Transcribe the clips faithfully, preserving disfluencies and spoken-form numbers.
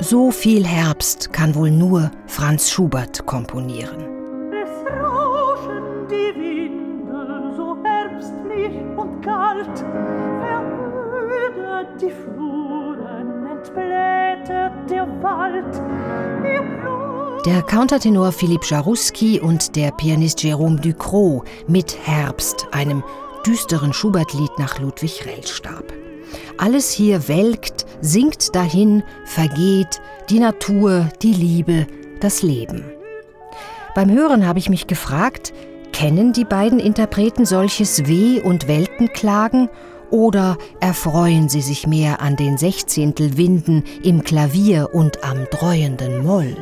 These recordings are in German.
So viel Herbst kann wohl nur Franz Schubert komponieren. Es rauschen die Winde, so herbstlich und kalt, verödet die Fluren, entblättert der Wald. Der Countertenor Philippe Jaroussky und der Pianist Jérôme Ducrot mit Herbst, einem düsteren Schubert-Lied nach Ludwig Rellstab. Alles hier welkt, sinkt dahin, vergeht, die Natur, die Liebe, das Leben. Beim Hören habe ich mich gefragt, kennen die beiden Interpreten solches Weh- und Weltenklagen oder erfreuen sie sich mehr an den Sechzehntelwinden im Klavier und am dreuenden Moll?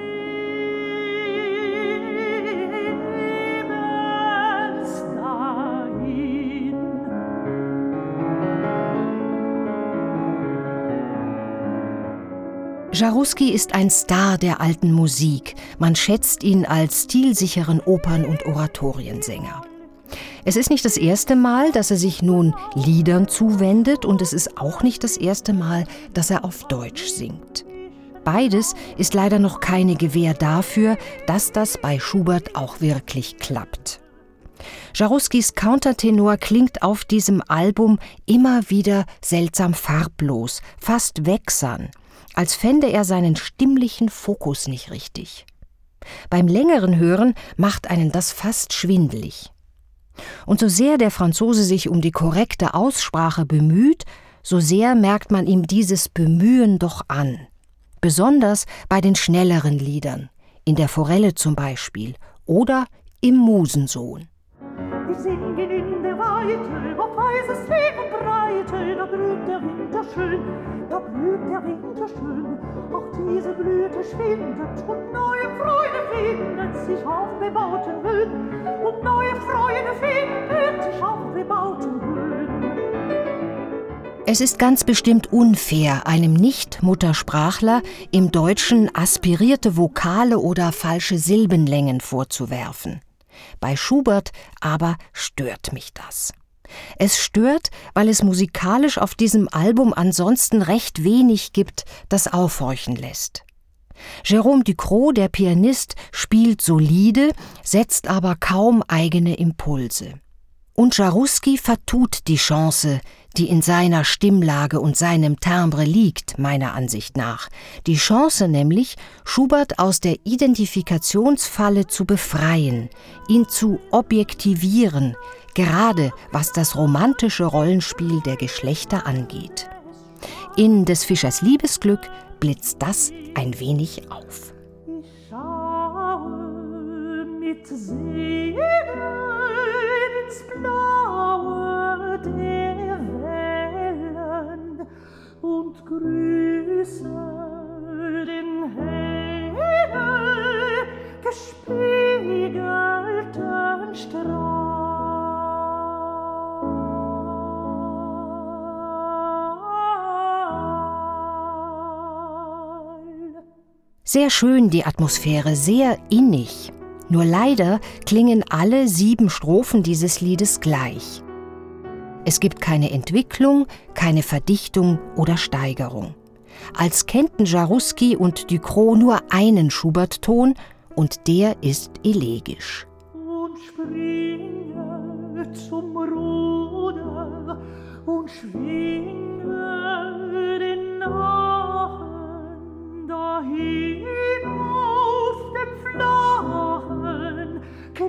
Jaroussky ist ein Star der alten Musik. Man schätzt ihn als stilsicheren Opern- und Oratoriensänger. Es ist nicht das erste Mal, dass er sich nun Liedern zuwendet, und es ist auch nicht das erste Mal, dass er auf Deutsch singt. Beides ist leider noch keine Gewähr dafür, dass das bei Schubert auch wirklich klappt. Jarouskys Countertenor klingt auf diesem Album immer wieder seltsam farblos, fast wächsern, als fände er seinen stimmlichen Fokus nicht richtig. Beim längeren Hören macht einen das fast schwindelig. Und so sehr der Franzose sich um die korrekte Aussprache bemüht, so sehr merkt man ihm dieses Bemühen doch an. Besonders bei den schnelleren Liedern, in der Forelle zum Beispiel oder im Musensohn. Wir singen in der Weite, auf weißes Weg und Breite, da blüht der Winter schön, da blüht der Winter schön. Auch diese Blüte schwindet und neue Freude findet sich auf bebauten Höhen. Und neue Freude findet sich auf bebauten Höhen. Es ist ganz bestimmt unfair, einem Nicht-Muttersprachler im Deutschen aspirierte Vokale oder falsche Silbenlängen vorzuwerfen. Bei Schubert aber stört mich das. Es stört, weil es musikalisch auf diesem Album ansonsten recht wenig gibt, das aufhorchen lässt. Jérôme Ducrot, der Pianist, spielt solide, setzt aber kaum eigene Impulse. Und Jaroussky vertut die Chance, die in seiner Stimmlage und seinem Timbre liegt, meiner Ansicht nach. Die Chance nämlich, Schubert aus der Identifikationsfalle zu befreien, ihn zu objektivieren, gerade was das romantische Rollenspiel der Geschlechter angeht. In des Fischers Liebesglück blitzt das ein wenig auf. Ich schaue mit Segen ins Blaue der Wellen und grüße den hellen, gespiegelten Strahl. Sehr schön die Atmosphäre, sehr innig. Nur leider klingen alle sieben Strophen dieses Liedes gleich. Es gibt keine Entwicklung, keine Verdichtung oder Steigerung. Als kennten Jaroussky und Ducrot nur einen Schubert-Ton, und der ist elegisch. Und springe zum Ruder und schwinge den Nachen dahin auf dem flachen,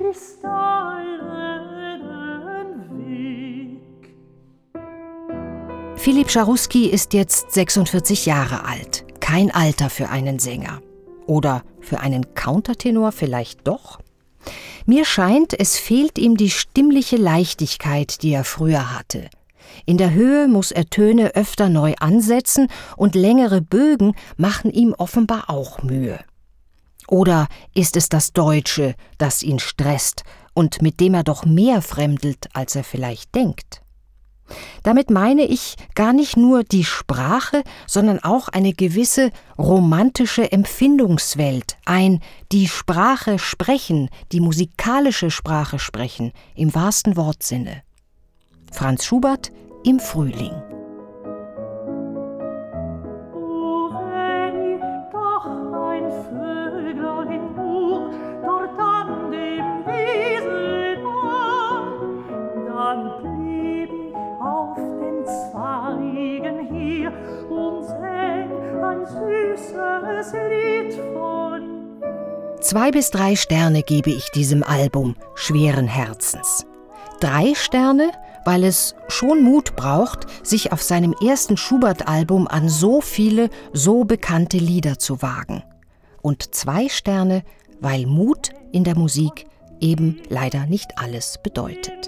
kristallenen Weg. Philippe Jaroussky ist jetzt sechsundvierzig Jahre alt. Kein Alter für einen Sänger. Oder für einen Countertenor vielleicht doch? Mir scheint, es fehlt ihm die stimmliche Leichtigkeit, die er früher hatte. In der Höhe muss er Töne öfter neu ansetzen und längere Bögen machen ihm offenbar auch Mühe. Oder ist es das Deutsche, das ihn stresst und mit dem er doch mehr fremdelt, als er vielleicht denkt? Damit meine ich gar nicht nur die Sprache, sondern auch eine gewisse romantische Empfindungswelt, ein die Sprache sprechen, die musikalische Sprache sprechen, im wahrsten Wortsinne. Franz Schubert im Frühling. Oh, wenn ich Zwei bis drei Sterne gebe ich diesem Album schweren Herzens. Drei Sterne, weil es schon Mut braucht, sich auf seinem ersten Schubert-Album an so viele, so bekannte Lieder zu wagen. Und zwei Sterne, weil Mut in der Musik eben leider nicht alles bedeutet.